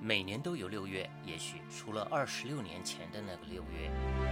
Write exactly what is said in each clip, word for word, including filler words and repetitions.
每年都有六月，也许除了二十六年前的那个六月。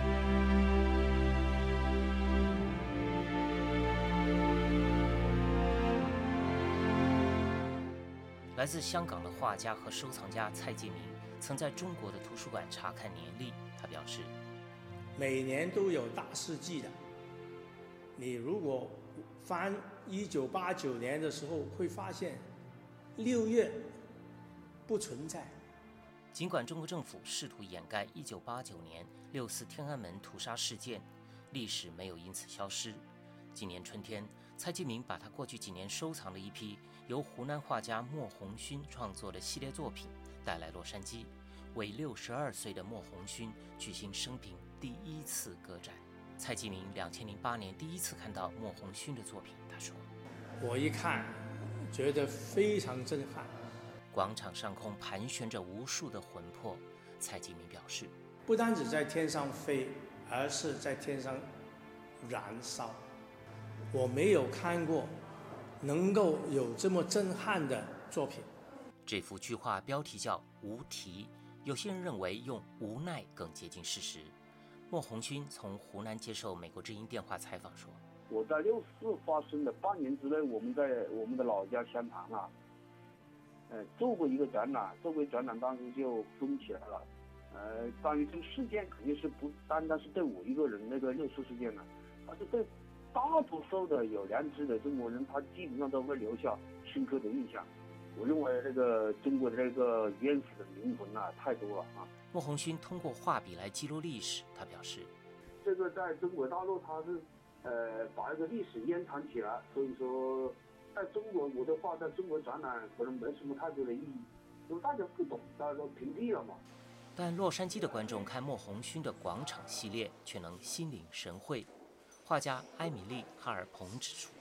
来自香港的画家和收藏家蔡继明曾在中国的图书馆查看年历，他表示， 每年都有大事记的。你如果翻一九八九年的时候，会发现六月不存在。 尽管中国政府试图掩盖一九八九年六四天安门屠杀事件，历史没有因此消失。今年春天，蔡继明把他过去几年收藏的一批由湖南画家莫鸿勋创作的系列作品带来洛杉矶，为六十二岁的莫鸿勋举行生平第一次个展。蔡继明两千零八年第一次看到莫鸿勋的作品，他说：“ 我一看，觉得非常震撼。 广场上空盘旋着无数的魂魄。”蔡继明表示， 不单只在天上飞，而是在天上燃烧。我没有看过能够有这么震撼的作品。 这幅巨画标题叫《无题》，有些人认为用无奈更接近事实。莫鸿勋从湖南接受美国之音电话采访说：“ 我在六四发生的半年之内，我们在我们的老家湘潭啊，呃，做过一个展览，做过展览当时就封起来了。呃，关于这个事件，肯定是不单单是对我一个人那个六四事件呢，而是对大多数的有良知的中国人，他基本上都会留下深刻的印象。我认为这个中国的这个冤死的灵魂啊，太多了啊。” 莫鸿勋通过画笔来记录历史，他表示， 这个在中国大陆他是呃把这个历史掩藏起来，所以说在中国我的画在中国展览可能没什么太多的意义，因为大家不懂，大家都屏蔽了嘛。 但洛杉矶的观众看莫鸿勋的广场系列却能心领神会。画家埃米丽·哈尔彭指出，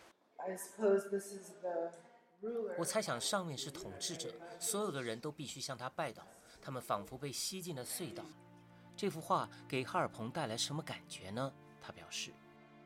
我猜想上面是统治者，所有的人都必须向他拜倒，他们仿佛被吸进了隧道。这幅画给哈尔彭带来什么感觉呢？他表示，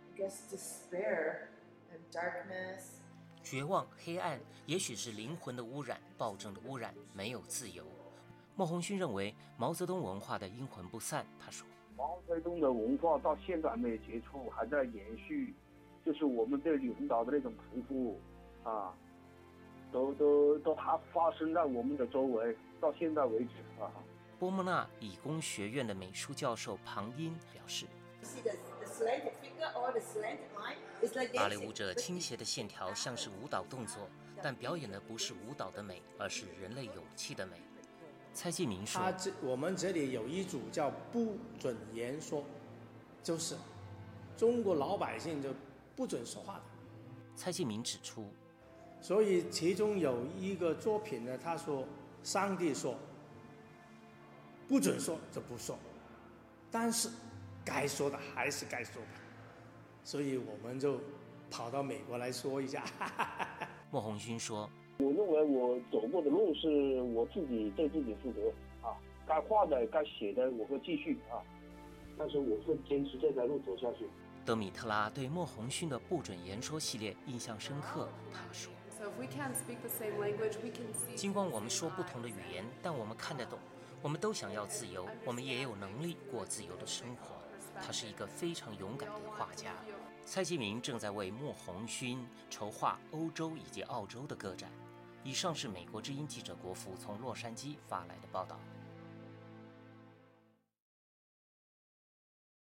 绝望、黑暗，也许是灵魂的污染，暴政的污染，没有自由。莫鸿勋认为毛泽东文化的阴魂不散，他说， 毛泽东的文化到现在没有结束，还在延续，就是我们对领导的那种匍匐啊，都都都还发生在我们的周围，到现在为止啊。 波莫纳理工学院的美术教授庞英表示，芭蕾舞者倾斜的线条像是舞蹈动作，但表演的不是舞蹈的美，而是人类勇气的美。蔡继明说， 他这我们这里有一组叫不准言说，就是中国老百姓就不准说话的。 蔡继明指出， 所以其中有一个作品呢，他说上帝说不准说就不说，但是该说的还是该说的，所以我们就跑到美国来说一下。 莫鸿勋说， 我认为我走过的路是我自己对自己负责啊，该画的该写的我会继续啊，但是我会坚持这条路走下去。 德米特拉对莫鸿勋的不准言说系列印象深刻，他说，尽管我们说不同的语言，但我们看得懂，我们都想要自由，我们也有能力过自由的生活。他是一个非常勇敢的画家。蔡继明正在为莫鸿勋筹划欧洲以及澳洲的个展。以上是美国之音记者国福从洛杉矶发来的报道。